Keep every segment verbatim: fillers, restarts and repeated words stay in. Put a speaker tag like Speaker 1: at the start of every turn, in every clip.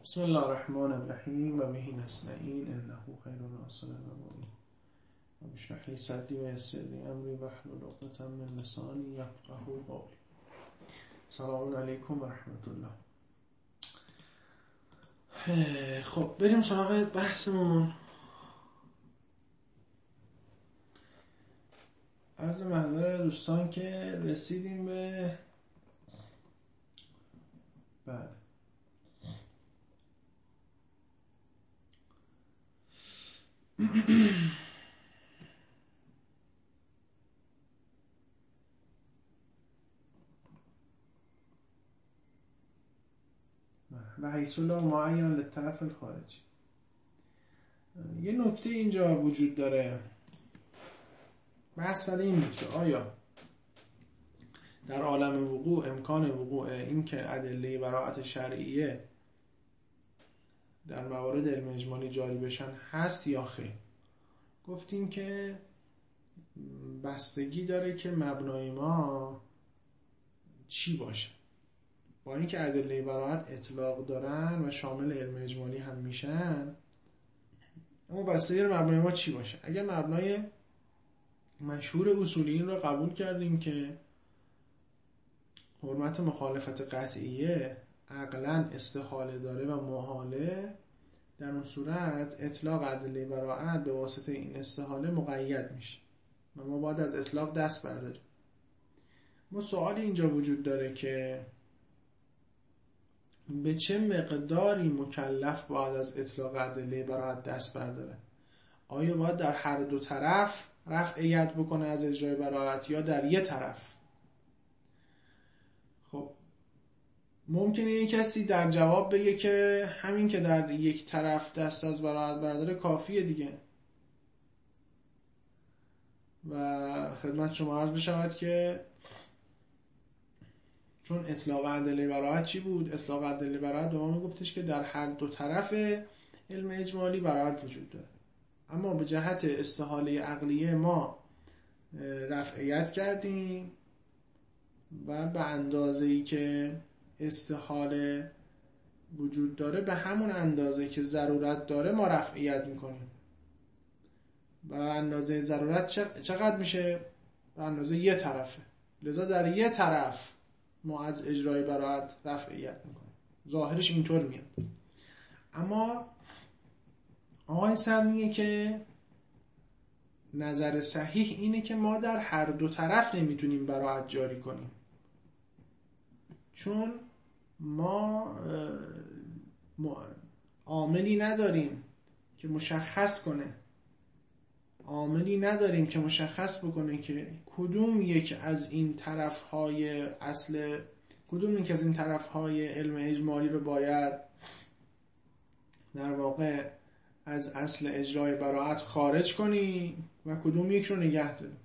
Speaker 1: بسم الله الرحمن الرحیم و به نستعین انه خیر ناصر و معین و بشرح لی صدری و یسر لی امری واحلل عقدة من لسانی یفقهوا قولی. سلام علیکم و رحمت الله. خب بریم سراغ بحثمون. عرض محضر دوستان که رسیدیم به بله و حیث لا معین للطرف الخارجی. یه نکته اینجا وجود داره. بحث این بود که آیا در عالم وقوع امکان وقوع این که ادله براءت شرعیه در موارد علم اجمالی جاری بشن هست یا خیر؟ گفتیم که بستگی داره که مبنای ما چی باشه. با اینکه ادله براءت اطلاق دارن و شامل علم اجمالی هم میشن، اما بستگی داره مبنای ما چی باشه. اگر مبنای مشهور اصولیین رو قبول کردیم که حرمت مخالفت قطعیه عقلاً استحاله داره و محاله، در اون صورت اطلاق ادله براءت به واسطه این استحاله مقید میشه و ما باید از اطلاق دست برداریم. ما سوالی اینجا وجود داره که به چه مقداری مکلف باید از اطلاق ادله براءت دست برداره؟ آیا باید در هر دو طرف رفع ید بکنه از اجرای براءت یا در یه طرف؟ خب ممکنه یک کسی در جواب بگه که همین که در یک طرف دست از براءت برداره کافیه دیگه. و خدمت شما عرض بشود که چون اطلاق ادله براءت چی بود؟ اطلاق ادله براءت به ما میگفتش که در هر دو طرف علم اجمالی براءت وجود داره، اما به جهت استحاله عقلیه ما رفعیت کردیم و به اندازه‌ای که استحاله وجود داره به همون اندازه که ضرورت داره ما رفعیت میکنیم. و اندازه ضرورت چقدر میشه؟ به اندازه یه طرفه. لذا در یه طرف ما از اجرای براءت رفعیت میکنیم. ظاهرش اینطور میاد. اما آقای سر میگه که نظر صحیح اینه که ما در هر دو طرف نمیتونیم براءت جاری کنیم، چون ما عاملی نداریم که مشخص کنه عاملی نداریم که مشخص بکنه که کدوم یک از این طرف‌های اصل کدوم یک از این طرف‌های علم اجمالی رو باید در واقع از اصل اجرای براءت خارج کنیم و کدوم یک رو نگه داریم.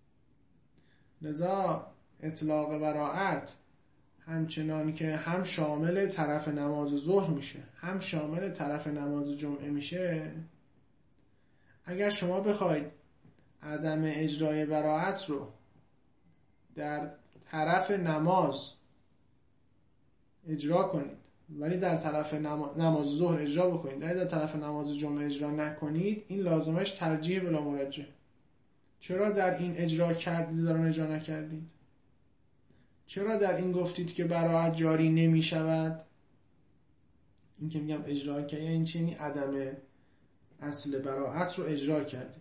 Speaker 1: لذا اطلاق براءت همچنان که هم شامل طرف نماز ظهر میشه هم شامل طرف نماز جمعه میشه، اگر شما بخواید عدم اجرای براءت رو در طرف نماز اجرا کنید ولی در طرف نماز ظهر اجرا بکنید، ولی در طرف نماز جمعه اجرا نکنید، این لازمش ترجیح بلا مرجح. چرا در این اجرا کردید در اون اجرا نکردید؟ چرا در این گفتید که براءت جاری نمی شود؟ این که میگم اجرا کردید این چی؟ یعنی عدم اصل براءت رو اجرا کردید.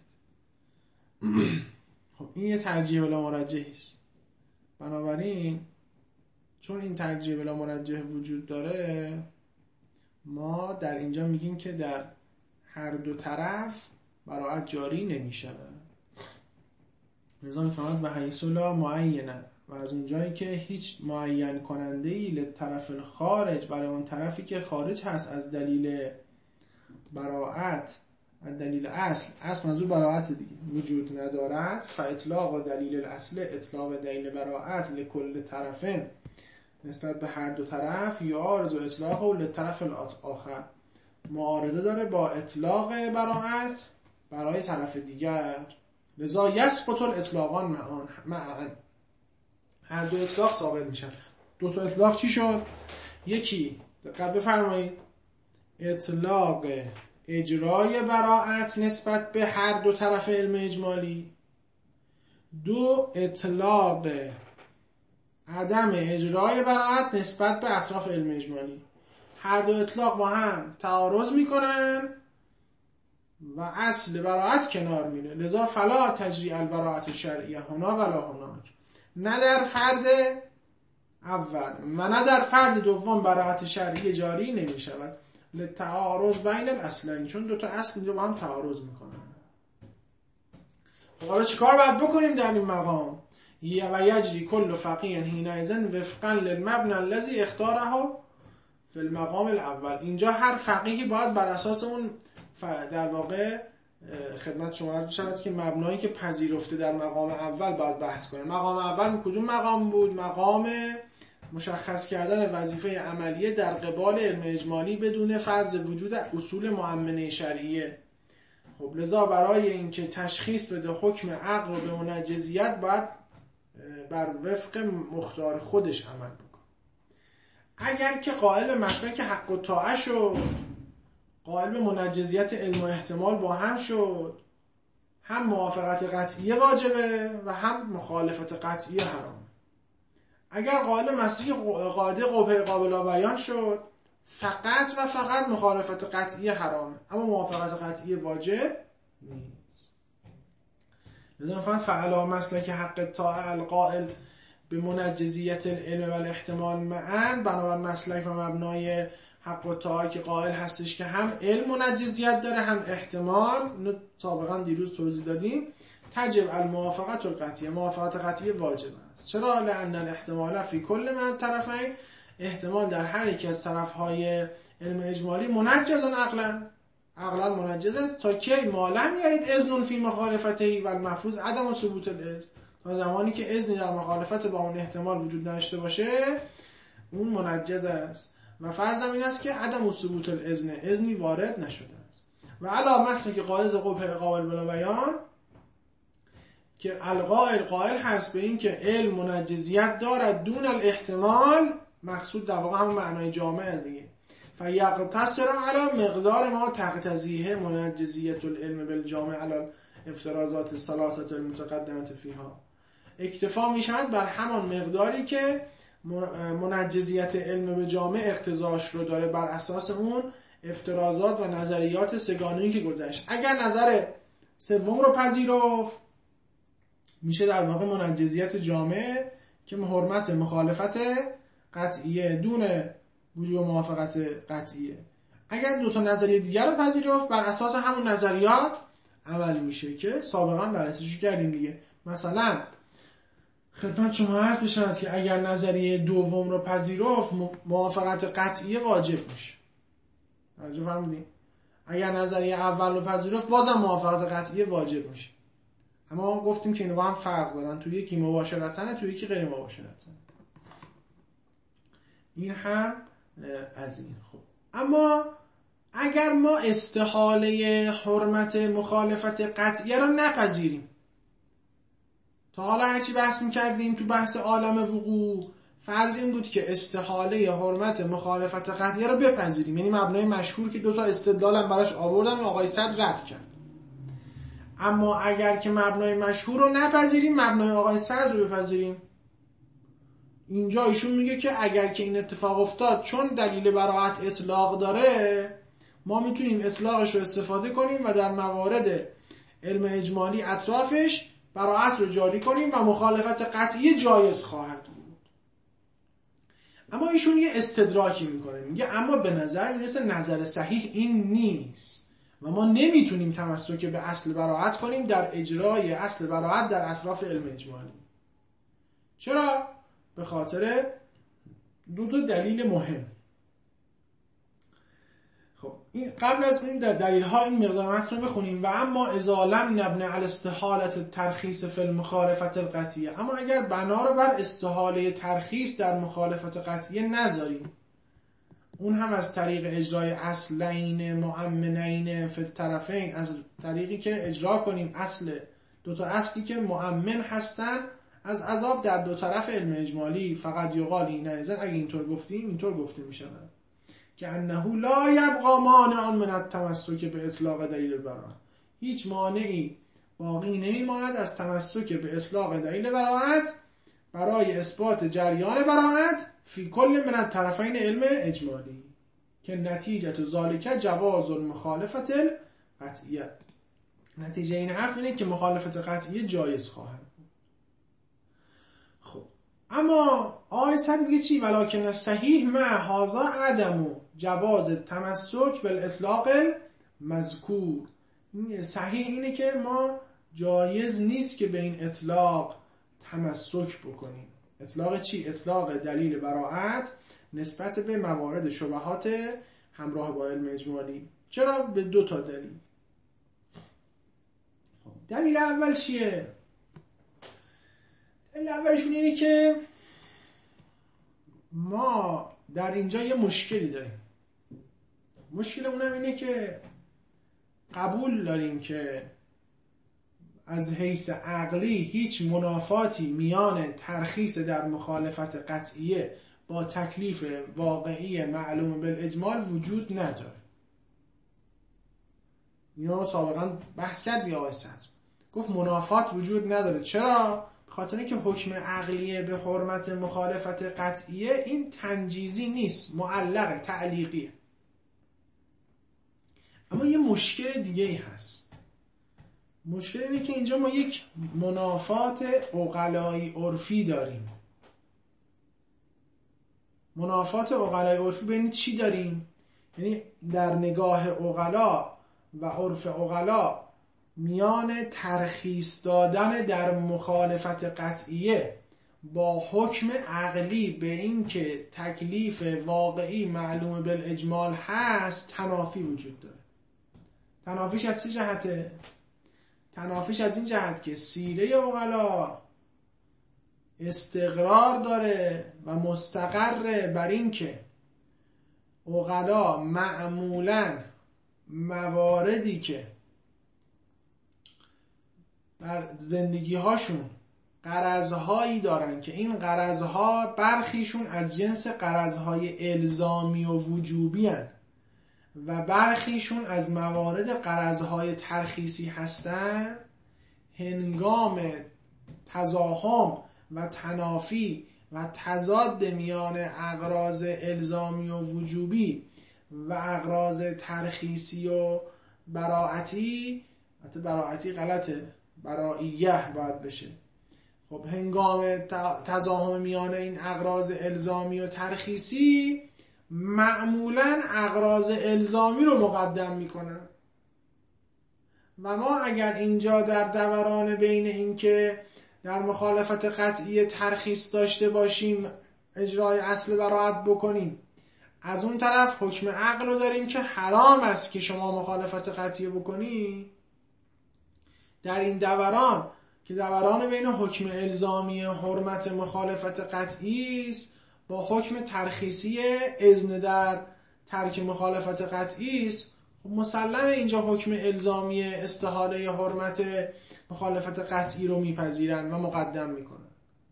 Speaker 1: خب این یه ترجیح بلا مرجحی است. بنابراین چون این ترجیح بلا مرجح وجود داره، ما در اینجا میگیم که در هر دو طرف براءت جاری نمی شود. لذا میفهمد به حیث لا معینه، و از اونجایی که هیچ معین کننده‌ای لطرف الخارج برای اون طرفی که خارج هست از دلیل براءت، از دلیل اصل اصل منظور براءت دیگه وجود ندارد، فاطلاق دلیل الاصل اطلاق دلیل براءت لکل طرفین نسبت به هر دو طرف یا عارض و اطلاق و لطرف آخر معارضه داره با اطلاق براءت برای طرف دیگر. لذا یسقط الاطلاقان معا معا، هر دو اطلاق ثابت میشن. دو تا اطلاق چی شد؟ یکی دقت بفرمایید، اطلاق اجرای براءت نسبت به هر دو طرف علم اجمالی، دو اطلاق عدم اجرای براءت نسبت به اطراف علم اجمالی. هر دو اطلاق با هم تعارض میکنن و اصل براءت کنار میره، لذا فلا تجری البراءت الشرعیه هنا ولا هناک، نه در فرد اول و نه در فرد دوم براءت شرعی جاری نمی شود لتعارض بین الاصلین، چون دو تا اصل رو با هم تعارض میکنن. حالا چیکار باید بکنیم در این مقام؟ و یجری کل فقیه حینئذ وفقا للمبنی الذی اختاره فی المقام الاول. اینجا هر فقیهی باید بر اساس اون در واقع خدمت شما عرض شود که مبنایی که پذیرفته در مقام اول باید بحث کنه. مقام اول کدوم مقام بود؟ مقام مشخص کردن وظیفه عملیه در قبال علم اجمالی بدون فرض وجود اصول مؤمنه شرعیه. خب لذا برای اینکه تشخیص بده حکم عقل رو به منجزیت باید بر وفق مختار خودش عمل بکن. اگر که قائل مسلک حق و طاعه شد، قائل به منجزیت علم و احتمال با هم شد، هم موافقت قطعیه واجبه و هم مخالفت قطعیه حرام. اگر قائل مسلک قاعده قبح قابل بیان شد، فقط و فقط مخالفت قطعیه حرامه، اما موافقت قطعیه واجب نیست. لذا فرض فعلا مسلک حق طاعه القائل به منجزیت العلم و الاحتمال معا، بنابر مسلک و مبنای حق و طاعه که قائل هستش که هم علم منجزیت داره هم احتمال، سابقا دیروز توضیح دادیم، تجب الموافقت القطعیه، موافقت قطعیه واجب است. چرا؟ لأن الاحتمال فی کل من الطرفین، احتمال در هر یک از طرفهای علم اجمالی منجز عقلا، عقلا منجز است. تا کی؟ ما لم یرید اذن فی مخالفته و المفروض عدم ثبوت الاذن، تا زمانی که اذنی در مخالفت با اون احتمال وجود نداشته باشه اون منجز است. و فرضم این است که عدم ثبوت الاذن، اذنی وارد نشده است. و علا مسلک قائل قبح قابل بلا بیان که القائل قائل هست به این که علم منجزیت دارد دون الاحتمال، مقصود در واقع همون معنای جامع است دیگه. فیقتصر علی مقدار ما تقتضیه منجزیت العلم بالجامع علی افترازات الثلاثه المتقدمه فیها، اکتفا می شود بر همان مقداری که منجزیت علم به جامع اقتضاش رو داره بر اساس اون افترازات و نظریات سگانه‌ای که گذشت. اگر نظر سوم رو پذیرفت میشه در واقع منجزیت جامع که حرمت مخالفت قطعیه دون وجود موافقت قطعیه. اگر دو تا نظریه دیگر رو پذیرفت بر اساس همون نظریات عمل میشه که سابقا بررسیش کردیم دیگه. مثلا خدمت شما عرض بشود که اگر نظریه دوم رو پذیرفت موافقت قطعیه واجب میشه. توجه فرمودین؟ اگر نظریه اول رو پذیرفت بازم موافقت قطعیه واجب میشه. اما گفتیم که اینا با هم فرق دارن، توی یکی مباشرتن، توی یکی غیر مباشرتن. این هم از این. خب اما اگر ما استحاله حرمت مخالفت قطعیه رو نپذیریم، تا حالا هرچی بحث می‌کردیم تو بحث عالم وقوع فرض این بود که استحاله حرمت مخالفت قطعیه رو بپذیریم، یعنی مبنای مشهور که دو تا استدلال هم براش آوردن و آقای صدر رد کرد. اما اگر که مبنای مشهور رو نپذیریم، مبنای آقای صدر رو بپذیریم، اینجا ایشون میگه که اگر که این اتفاق افتاد چون دلیل براءت اطلاق داره، ما میتونیم اطلاقش رو استفاده کنیم و در موارد علم اجمالی اطرافش براءت رو جاری کنیم و مخالفت قطعی جایز خواهد بود. اما ایشون یه استدراکی میکنه، میگه اما به نظر میرسه نظر صحیح این نیست و ما نمیتونیم تمسک به اصل براءت کنیم در اجرای اصل براءت در اطراف علم اجمالی. چرا؟ به خاطر دو تا دلیل مهم. خب این قبل از این در دلیل ها این مقدار متن رو بخونیم. و اما اذا لم نبنی علی استحالت ترخیص فی المخالفت القطعیه، اما اگر بنا رو بر استحاله ترخیص در مخالفت قطعیه نذاریم، اون هم از طریق اجرای اصلین مؤمنین فی الطرفین، از طریقی که اجرا کنیم اصل دو تا اصلی که مؤمن هستن از عذاب در دو طرف علم اجمالی. فقط یقال این ایزن، اگه اینطور گفتیم اینطور گفته می شود که انه لا یبقى مانع من التمسک به اطلاق دلیل البراءت، هیچ مانعی باقی نمیماند از تمسک به اطلاق دلیل براءت برای اثبات جریان براءت فی کل من الطرفین علم اجمالی که نتیجه ذالک جواز المخالفت القطعیه. نتیجه این حرف اینه که مخالفت قطعیه جایز خواهد بود. خب اما آقای سعد میگه چی؟ ولکن صحیح مع هذا عدم جواز تمسک بالاطلاق المذکور. صحیح اینه که ما جایز نیست که به این اطلاق تمسک بکنیم. اطلاق چی؟ اطلاق دلیل براءت نسبت به موارد شبهات همراه با علم اجمالی. چرا؟ به دو تا دلیل. دلیل اول چیه؟ دلیل اولشون اینه که ما در اینجا یه مشکلی داریم. مشکل اونم اینه که قبول داریم که از حیث عقلی هیچ منافاتی میان ترخیص در مخالفت قطعیه با تکلیف واقعی معلوم بالاجمال وجود نداره. اینو سابقا بحث کرد بیا آقای صدر، گفت منافات وجود نداره. چرا؟ بخاطر اینکه حکم عقلیه به حرمت مخالفت قطعیه این تنجیزی نیست، معلقه، تعلیقیه. اما یه مشکل دیگه ای هست. مشکل اینه که اینجا ما یک منافات عقلایی عرفی داریم. منافات عقلایی عرفی ببینید چی داریم؟ یعنی در نگاه عقلا و عرف عقلا میان ترخیص دادن در مخالفت قطعیه با حکم عقلی به این که تکلیف واقعی معلوم بالاجمال هست تنافی وجود داره. تنافیش از چه جهته؟ تنافیش از این جهت که سیره عقلا استقرار داره و مستقر بر این که عقلا معمولاً مواردی که در زندگی هاشون غرضهایی دارن که این غرضها برخیشون از جنس غرضهای الزامی و وجوبی هن و برخیشون از موارد غرضهای ترخیصی هستن، هنگام تزاحم و تنافی و تضاد میان اغراض الزامی و وجوبی و اغراض ترخیصی و براعتی، حتی براعتی غلطه، برائیه باید بشه. خب هنگام تزاحم میان این اغراض الزامی و ترخیصی معمولاً اغراض الزامی رو مقدم میکنن و ما اگر اینجا در دوران بین این که در مخالفت قطعی ترخیص داشته باشیم اجرای اصل براءت بکنیم، از اون طرف حکم عقل رو داریم که حرام است که شما مخالفت قطعی بکنی، در این دوران که دوران بین حکم الزامی حرمت مخالفت قطعی است با حکم ترخیصی اذن در ترک مخالفت قطعی است، خب مسلمه اینجا حکم الزامی استحاله حرمت مخالفت قطعی رو میپذیرن و مقدم میکنن.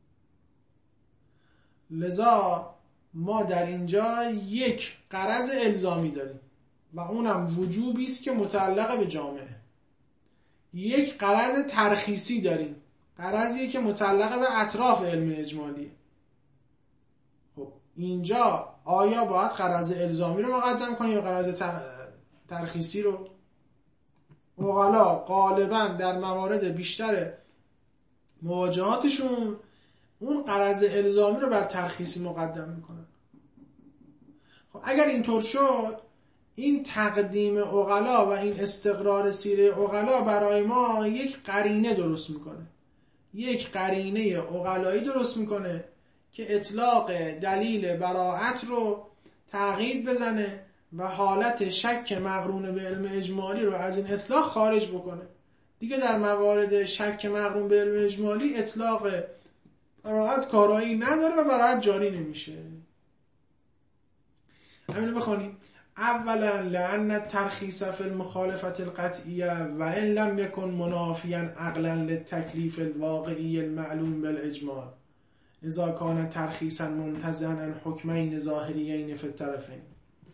Speaker 1: لذا ما در اینجا یک غرض الزامی داریم و اونم وجوبی است که متعلق به جامعه. یک غرض ترخیصی داریم، غرضیه که متعلق به اطراف علم اجمالیه. خب اینجا آیا باید غرض الزامی رو مقدم کنیم یا غرض ترخیصی رو؟ عقلا غالبا در موارد بیشتر مواجهاتشون اون غرض الزامی رو بر ترخیصی مقدم میکنن. خب اگر اینطور شد، این تقدیم عقلا و این استقرار سیره عقلا برای ما یک قرینه درست میکنه، یک قرینه عقلایی درست میکنه که اطلاق دلیل براءت رو تعقید بزنه و حالت شک مقرون به علم اجمالی رو از این اطلاق خارج بکنه. دیگه در موارد شک مقرون به علم اجمالی اطلاق براءت کارایی نداره و براءت جاری نمیشه. همینو بخونیم. اولا لأن الترخیص فی المخالفت القطعیه و ان لم یکن منافیا عقلا للتکلیف الواقعی المعلوم بالاجمال اذا کان ترخیصا منتزعا عن حکمین ظاهریین فی الطرفین.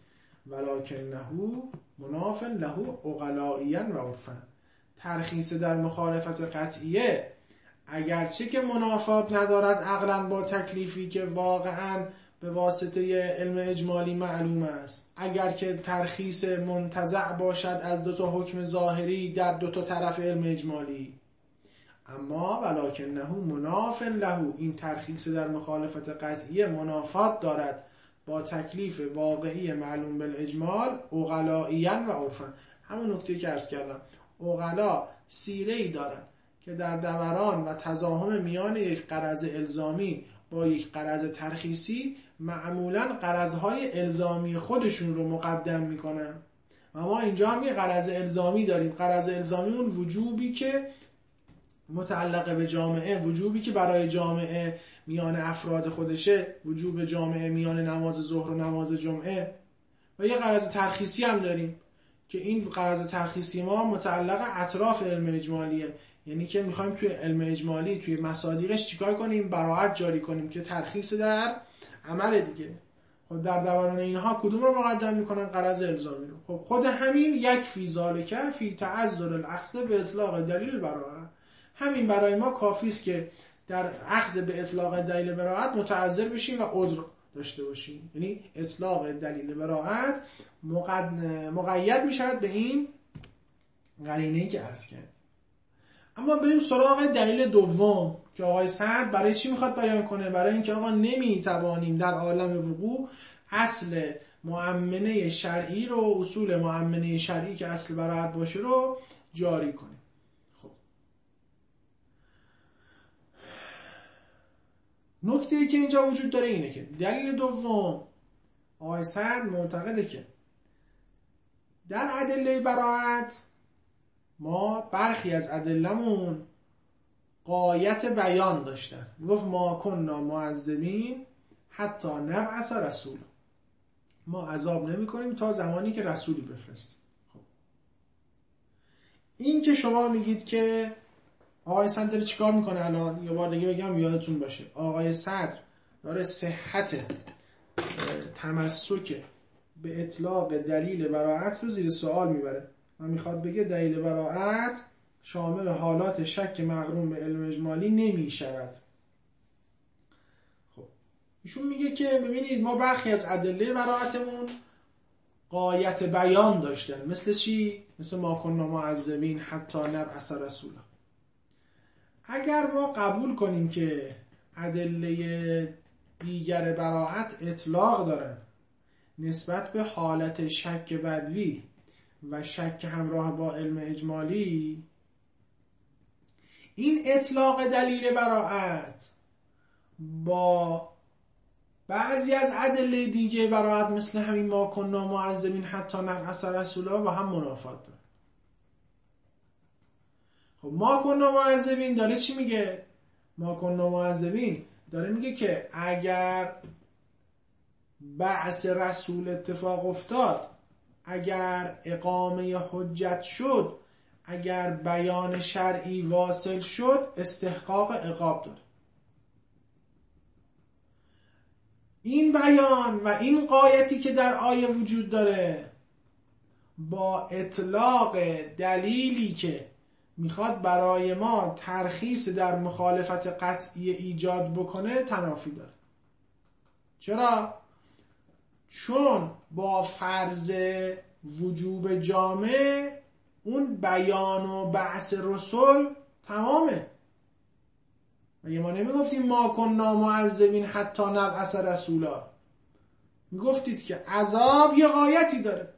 Speaker 1: ولکنه مناف له عقلائیا و عرفا. ترخیص در مخالفت قطعیه اگرچه که منافات ندارد عقلا با تکلیفی که واقعا به واسطه علم اجمالی معلوم است، اگر که ترخیص منتزع باشد از دو تا حکم ظاهری در دو تا طرف علم اجمالی، اما ولکنه مناف له، این ترخیص در مخالفت قطعیه منافات دارد با تکلیف واقعی معلوم بالاجمال عقلائیا و عرفا. همون نکته که عرض کردم، عقلا سیره‌ای دارن که در دوران و تزاحم میان یک غرض الزامی با یک غرض ترخیصی معمولاً غرضهای الزامی خودشون رو مقدم میکنن و ما اینجا هم یه غرض الزامی داریم. غرض الزامی اون وجوبی که متعلق به جامعه، وجوبی که برای جامعه میان افراد خودشه، وجوب جامعه میان نماز ظهر و نماز جمعه. و یه غرض ترخیصی هم داریم که این غرض ترخیصی ما متعلق اطراف علم اجمالیه، یعنی که میخوایم توی علم اجمالی توی مصادیقش چیکار کنیم؟ براعت جاری کنیم که ترخیص در عمل دیگه. خب در دوران اینها کدوم رو مقدم میکنن؟ غرض الزامی رو. خب خود همین یک فی ذالک فی تعذر الاخذ به اطلاق دلیل براعت، همین برای ما کافی است که در اخذ به اطلاق دلیل براعت متعذر بشیم و عذر داشته باشیم. یعنی اطلاق دلیل براعت مقید میشود به این قرینه‌ای که عرض کردم. اما بریم سراغ دلیل دوم که آقای سعد برای چی میخواد بیان کنه؟ برای اینکه آقا نمیتوانیم در عالم وقوع اصل مؤمنه شرعی رو، اصول مؤمنه شرعی که اصل براعت باشه رو جاری کنیم. خب نکته‌ای که اینجا وجود داره اینه که دلیل دوم، آقای سعد معتقده که در ادله براعت ما برخی از ادلمون غایت بیان داشتن. گفت ما کننا معذبین حتی نبعث رسول، ما عذاب نمی کنیم تا زمانی که رسولی بفرستیم. خب این که شما میگید که آقای سعد داره چیکار میکنه الان، یه بار دیگه بگم یادتون باشه، آقای صدر داره صحت تمسک به اطلاق دلیل براعت رو زیر سوال میبره و میخواد بگه دلیل براعت شامل حالات شک مقرون به علم اجمالی نمی شود. خب ایشون میگه که ببینید ما برخی از ادله براعتمون غایت بیان داشتن. مثل چی؟ مثل ما کننا معذبین حتی نبعث رسولا. اگر ما قبول کنیم که ادله دیگر براعت اطلاق دارن نسبت به حالت شک بدوی و شک همراه با علم اجمالی، این اطلاق دلیل براعت با بعضی از ادله دیگه براعت مثل همین ما کننا معذبین حتی نبعث رسولا با هم منافات داره. خب ما کننا معذبین داره چی میگه؟ ما کننا معذبین داره میگه که اگر بعث رسول اتفاق افتاد، اگر اقامه حجت شد، اگر بیان شرعی واصل شد، استحقاق عقاب داره. این بیان و این غایتی که در آیه وجود داره با اطلاق دلیلی که میخواد برای ما ترخیص در مخالفت قطعی ایجاد بکنه تنافی داره. چرا؟ چون با فرض وجوب جامع اون بیان و بعث رسول تمامه. مگه ما نمیگفتیم ما کننا معذبین حتی نبعث رسولا؟ میگفتید که عذاب یه غایتی داره.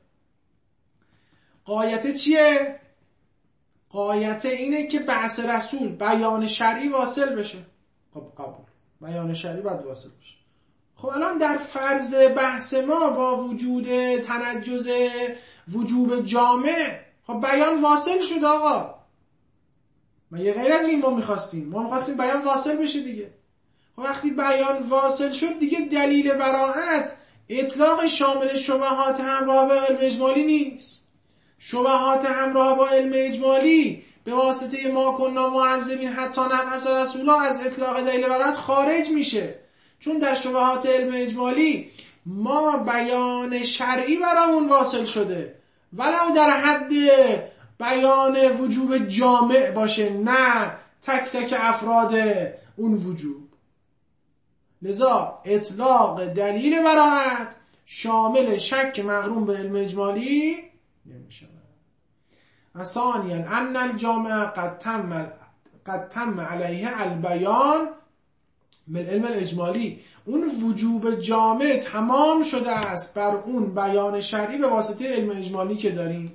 Speaker 1: غایت چیه؟ غایت اینه که بعث رسول، بیان شرعی واصل بشه. خب قبول، بیان شرعی باید واصل بشه. خب الان در فرض بحث ما با وجود تنجز وجوب جامع، خب بیان واصل شد آقا. ما یه غیر از این ما میخواستیم ما میخواستیم بیان واصل بشه دیگه. خب وقتی بیان واصل شد دیگه دلیل براعت اطلاق شامل شبهات همراه با علم اجمالی نیست. شبهات همراه با علم اجمالی به واسطه ما کننا معذبین حتی نبعث رسولا از اطلاق دلیل براعت خارج میشه، چون در شبهات علم اجمالی ما بیان شرعی برامون واصل شده، ولو در حد بیان وجوب جامع باشه، نه تک تک افراد اون وجوب. لذا اطلاق دلیل براعت شامل شک مقرون به علم اجمالی نمیشه. و ثانیاً ان الجامع قد تم قد تم علیه البیان بالعلم الاجمالی، اون وجوب جامع تمام شده است بر اون بیان شرعی به واسطه علم اجمالی که داریم.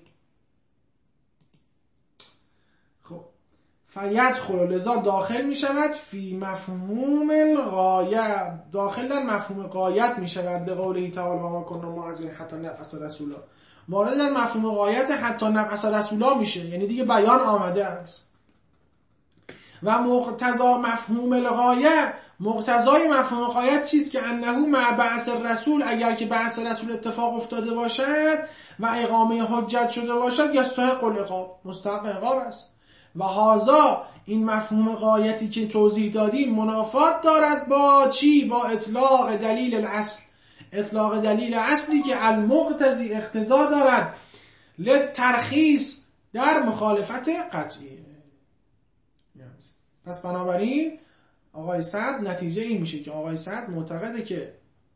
Speaker 1: خب فیدخل، لذا داخل می شود فی مفهوم الغایه، داخل در مفهوم غایت می شود. لقوله تعالی و ما کنا معذبین حتی نبعث رسولا، وارد در مفهوم غایت حتی نبعث رسولا میشه، یعنی دیگه بیان آمده است. و مقتضا مفهوم الغایه، مقتضای مفهوم غایت چیست؟ که انه مع بعث الرسول، اگر که بعث رسول اتفاق افتاده باشد و اقامه حجت شده باشد، یستحق العقاب، مستحق عقاب است. و هذا، این مفهوم غایتی که توضیح دادیم منافات دارد با چی؟ با اطلاق دلیل الاصل، اطلاق دلیل اصلی که المقتضی اقتضا دارد للترخیص در مخالفت قطعیه. پس بنابراین آقای سعد، نتیجه این میشه که آقای سعد معتقده که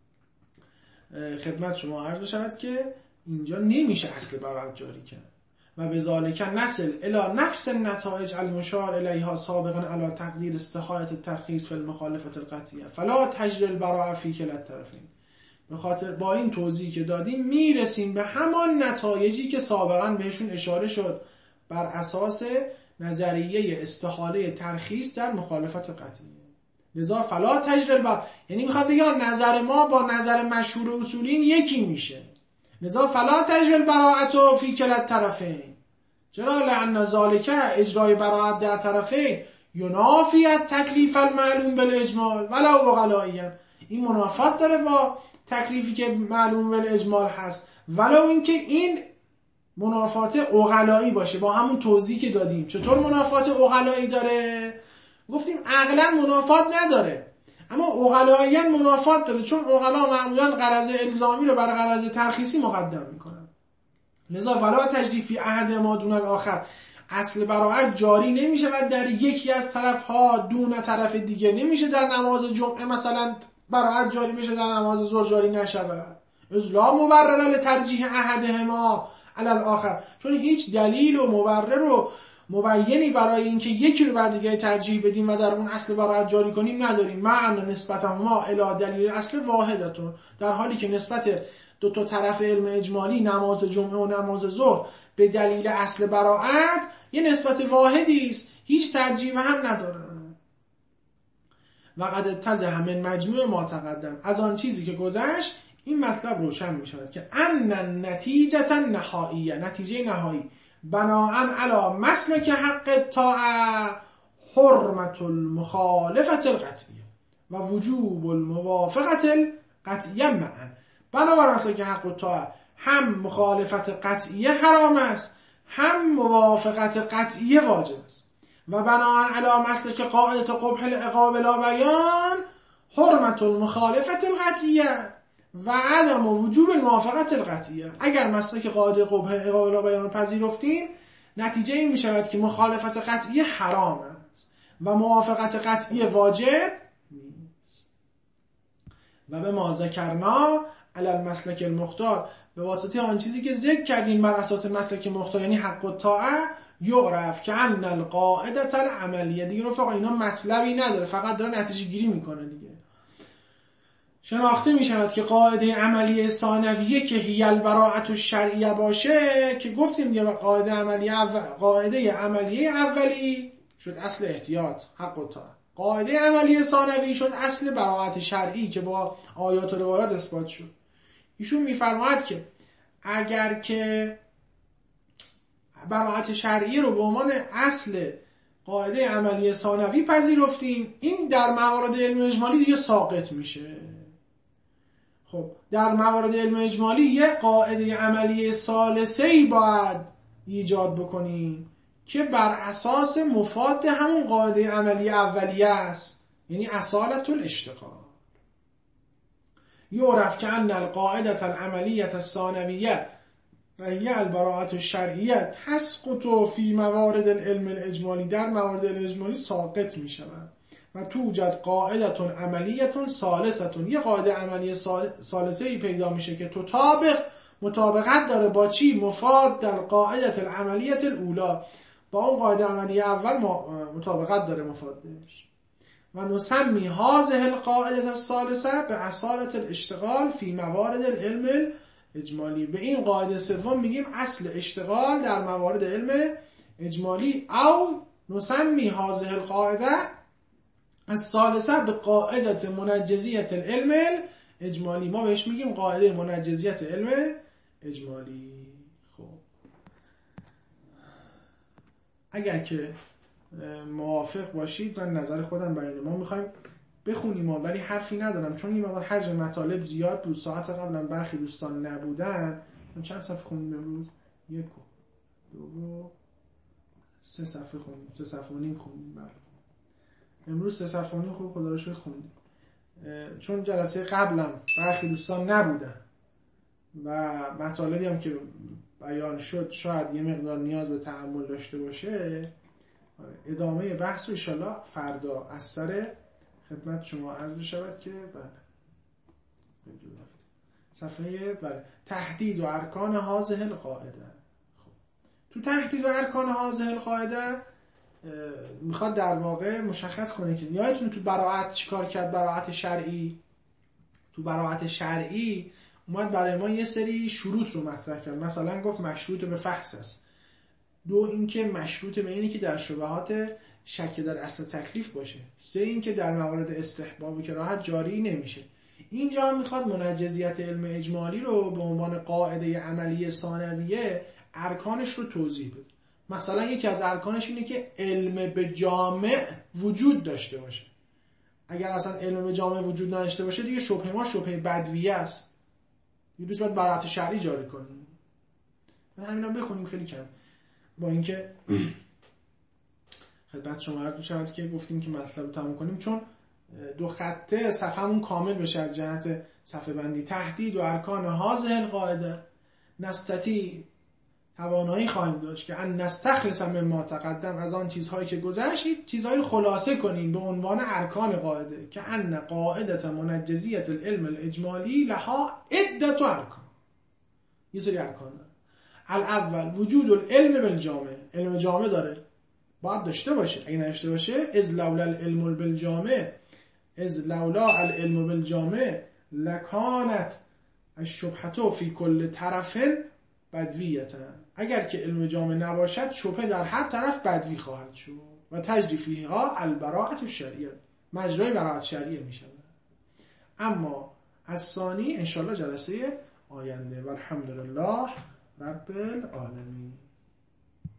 Speaker 1: خدمت شما عرض شود که اینجا نمیشه اصل براعت جاری کرد و بذالک نصل الی نفس النتایج المشار الیها سابقا علی تقدیر استحالة الترخیص فی المخالفة القطعیه فلا تجری البراءة فی کلا الطرفین. به خاطر با این توضیحی که دادیم میرسیم به همان نتایجی که سابقا بهشون اشاره شد بر اساس نظریه استحاله ترخیص در مخالفت قطعیه. لذا فلا تجری البراءة، یعنی میخواد بگه نظر ما با نظر مشهور اصولین یکی میشه. لذا فلا تجری البراءة فی کلا الطرفین. چرا؟ لأن ذلك اجرای براءت در طرفین ینافی التکلیف المعلوم بالاجمال ولو عقلائیا، این منافات داره با تکلیفی که معلوم بالاجمال هست ولو اینکه این منافات عقلایی باشه. با همون توضیحی که دادیم چطور منافات عقلایی داره؟ گفتیم عقلا منافات نداره، اما عقلاییاً منافات داره، چون عقلا معمولاً غرض الزامی رو بر غرض ترخیصی مقدم میکنن. لذا ولا تجری فی احد ما دون الاخر، اصل براعت جاری نمیشه و در یکی از طرفها دون طرف دیگه نمیشه. در نماز جمعه مثلا براعت جاری بشه، در نماز ظهر جاری نشود. از لا مبرر لترجیح احدهما علی الاخر، چون هیچ دلیل و مبرر و مبینی برای اینکه یکی رو بر دیگه ترجیح بدیم و در اون اصل براعت جاری کنیم نداریم. معنی نسبتهما الی دلیل اصل واحدتون، در حالی که نسبت دو تا طرف علم اجمالی نماز جمعه و نماز ظهر به دلیل اصل براعت یه نسبت واحدی است، هیچ ترجیح هم نداره. و قد اتضح من مجموع ما تقدم، از آن چیزی که گذشت این مطلب روشن می شود که ان نتیجه نهاییه، نتیجه نهایی بناءً علی مسلک حق الطاعه حرمت المخالفت القطعیه و وجوب الموافقت القطعیه معا. بنابر مسلک حق الطاعه هم مخالفت قطعیه حرام است، هم موافقت قطعیه واجب است. و بناءً علی مسلک قاعده قبح العقاب لا بیان حرمت المخالفت القطعیه و عدم وجوب الموافقت القطعیه. اگر مسلک قاعده قبح عقاب لا بیان رو پذیرفتیم، نتیجه این می شود که مخالفت قطعیه حرام است و موافقت قطعیه واجب نیست. و به ما ذکرنا علی المسلک المختار، به واسطه آن چیزی که ذکر کردیم بر اساس مسلک مختار یعنی حق الطاعه، یعرف که ان القاعده العملیه. دیگه رفقا اینا مطلبی نداره، فقط داره نتیجه گیری میکنه دیگه. شناخته می شود که قاعده عملی ثانویه که هی البراءة الشرعیه باشه، که گفتیم یه قاعده عملی اول... قاعده عملی اولی شد اصل احتیاط حق الطاعه، قاعده عملی ثانوی شد اصل براءت شرعی که با آیات و روایات اثبات شد. ایشون میفرماید که اگر که براءت شرعی رو به عنوان اصل قاعده عملی ثانوی پذیرفتیم، این در موارد علم اجمالی دیگه ساقط میشه. خب در موارد علم اجمالی یه قاعده عملی ثالثه‌ای باید ایجاد بکنیم که بر اساس مفاد همون قاعده عملی اولیه است، یعنی اصالت الاشتغال. یعرف که ان القاعده العملیه الثانویه و هی البراءة الشرعیه تسقط فی موارد العلم الاجمالی، در موارد علم اجمالی ساقط می شود. و توجد قاعده عملیه ثالثه، یه قاعده عملی ثالثه ای پیدا میشه که تطابق مطابقت داره با چی؟ مفاد در قاعده العملیه الاولی، با اون قاعده عملی اول مطابقت داره مفادش. و نسمی هذه القاعده الثالثه به اصالة الاشتغال فی موارد العلم اجمالی، به این قاعده سوم میگیم اصل اشتغال در موارد علم اجمالی. او نسمی هذه القاعده الثالثه به قاعده منجزیه العلم اجمالی، ما بهش میگیم قاعده منجزیت علم اجمالی. خب اگر که موافق باشید من نظر خودم بیانم، ما میخوایم بخونیم ولی حرفی ندارم چون این مقدار حجم مطالب زیاد بود. ساعت قبلا برخی دوستان نبودن. من چند صفحه خوندیم امروز؟ یک دو سه صفحه خوندیم، سه صفحه و نیم خوندیم. بله امروز سه صفحه و نیم خوب خدا رو شکر خوندیم، چون جلسه قبلم برخی دوستان نبودن و مطالبی هم که بیان شد شاید یه مقدار نیاز به تأمل داشته باشه. ادامه بحث رو انشالله فردا از سر خدمت شما عرض شود که بله صفحه بله تحدید و ارکان هذه القاعده. خب تو تحدید و ارکان هذه القاعده میخواد در واقع مشخص کنه که یادتونه تو براءت چیکار کرد؟ براءت شرعی. تو براءت شرعی اومد برای ما یه سری شروط رو مطرح کرد. مثلا گفت مشروط به فحص است. دو اینکه مشروط به اینه که در شبهات شک در اصل تکلیف باشه. سه اینکه در موارد استحباب و کراهت جاری نمیشه. اینجا هم میخواد منجزیت علم اجمالی رو به عنوان قاعده عملی ثانویه ارکانش رو توضیح بده. مثلا یکی از ارکانش اینه که علم به جامع وجود داشته باشه. اگر اصلا علم به جامع وجود نداشته باشه دیگه شبهه ما شبهه بدویه است. یه دوست باید براءت شرعی جاری کنیم. همینا بخونیم خیلی کم. با اینکه خدمت شما عرض شد که گفتیم که مطلب رو تموم کنیم چون دو خطه صفحمون کامل بشه از جهت صفحه بندی. تحدید و ارکان هذه القاعده نستطیع توانایی خواهیم داشت که ان نستخلص مما تقدم، از آن چیزهایی که گذشت چیزهایی رو خلاصه کنیم به عنوان ارکان قاعده که ان قاعده منجزیه العلم الاجمالی لها عده ارکان. یه سری ارکان داره. الاول وجود العلم بالجامع، علم جامع داره باید داشته باشه. اگه نداشته باشه از لولا العلم بالجامع از لولا العلم بالجامع لکانت الشبهه فی کل طرف بدویتا، اگر که علم جامع نباشد شبهه در هر طرف بدوی خواهد شد و تجری فیها البراءة الشرعیه، مجرای براءت شرعیه میشه. اما از ثانی انشالله جلسه آینده. و الحمدلله رب العالمین.